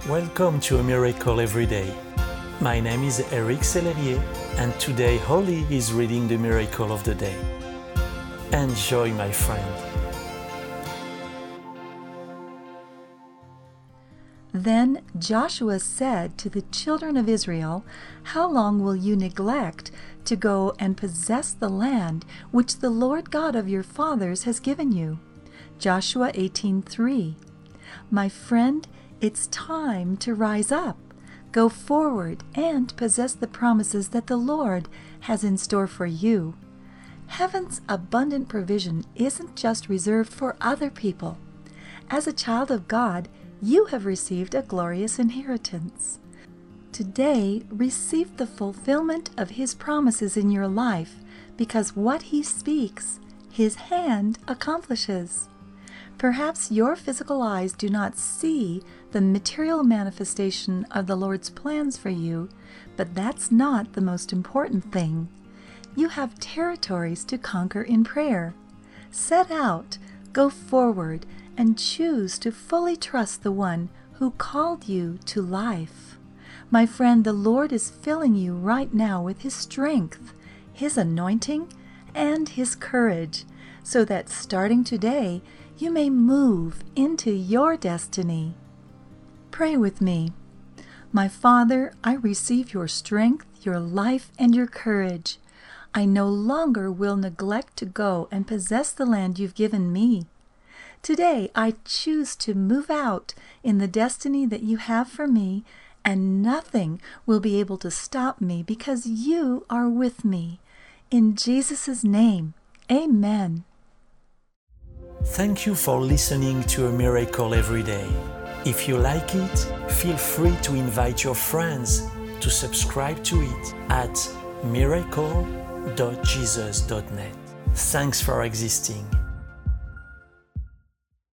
Welcome to A Miracle Every Day. My name is Eric Sellerier, and today Holly is reading the Miracle of the Day. Enjoy, my friend. Then Joshua said to the children of Israel, "How long will you neglect to go and possess the land which the Lord God of your fathers has given you?" Joshua 18:3. My friend, it's time to rise up, go forward, and possess the promises that the Lord has in store for you. Heaven's abundant provision isn't just reserved for other people. As a child of God, you have received a glorious inheritance. Today, receive the fulfillment of His promises in your life, because what He speaks, His hand accomplishes. Perhaps your physical eyes do not see the material manifestation of the Lord's plans for you, but that's not the most important thing. You have territories to conquer in prayer. Set out, go forward, and choose to fully trust the one who called you to life. My friend, the Lord is filling you right now with His strength, His anointing, and His courage, so that starting today, you may move into your destiny. Pray with me. My Father, I receive your strength, your life, and your courage. I no longer will neglect to go and possess the land you've given me. Today, I choose to move out in the destiny that you have for me, and nothing will be able to stop me because you are with me. In Jesus' name, amen. Thank you for listening to A Miracle Every Day. If you like it, feel free to invite your friends to subscribe to it at miracle.jesus.net. Thanks for existing.